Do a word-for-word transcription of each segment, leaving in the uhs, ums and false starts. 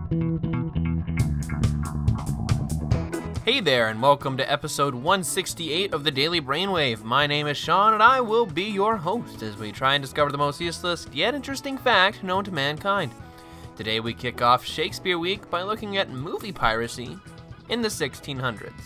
Hey there, and welcome to episode one sixty-eight of the Daily Brainwave. My name is Sean, and I will be your host as we try and discover the most useless yet interesting fact known to mankind. Today we kick off Shakespeare Week by looking at movie piracy in the sixteen hundreds.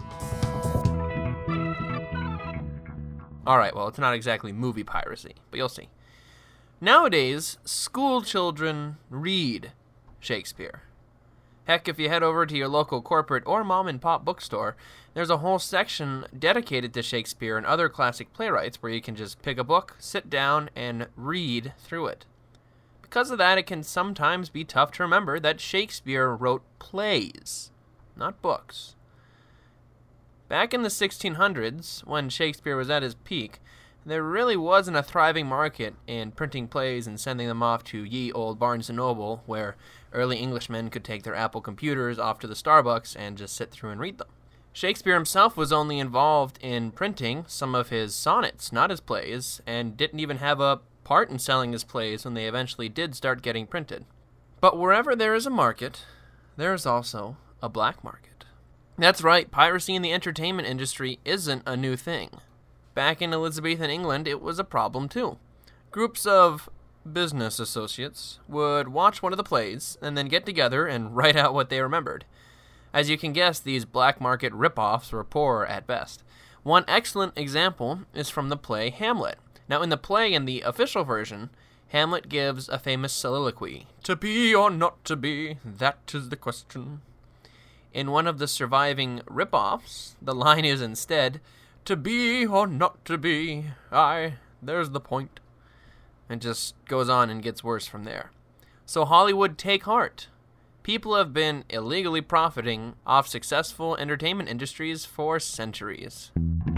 Alright, well, it's not exactly movie piracy, but you'll see. Nowadays, school children read Shakespeare. Heck, if you head over to your local corporate or mom-and-pop bookstore, there's a whole section dedicated to Shakespeare and other classic playwrights where you can just pick a book, sit down, and read through it. Because of that, it can sometimes be tough to remember that Shakespeare wrote plays, not books. Back in the sixteen hundreds, when Shakespeare was at his peak, there really wasn't a thriving market in printing plays and sending them off to ye old Barnes and Noble, where early Englishmen could take their Apple computers off to the Starbucks and just sit through and read them. Shakespeare himself was only involved in printing some of his sonnets, not his plays, and didn't even have a part in selling his plays when they eventually did start getting printed. But wherever there is a market, there is also a black market. That's right, piracy in the entertainment industry isn't a new thing. Back in Elizabethan England, it was a problem too. Groups of business associates would watch one of the plays and then get together and write out what they remembered. As you can guess, these black market rip-offs were poor at best. One excellent example is from the play Hamlet. Now, in the play, in the official version, Hamlet gives a famous soliloquy. To be or not to be, that is the question. In one of the surviving rip-offs, the line is instead, to be or not to be, aye, there's the point. And just goes on and gets worse from there. So Hollywood, take heart. People have been illegally profiting off successful entertainment industries for centuries.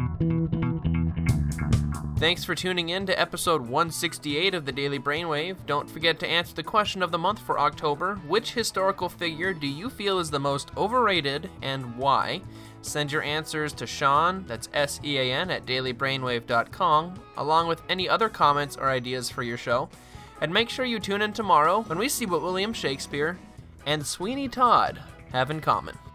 Thanks for tuning in to episode one sixty-eight of the Daily Brainwave. Don't forget to answer the question of the month for October. Which historical figure do you feel is the most overrated and why? Send your answers to Sean, that's S E A N, at daily brainwave dot com, along with any other comments or ideas for your show. And make sure you tune in tomorrow when we see what William Shakespeare and Sweeney Todd have in common.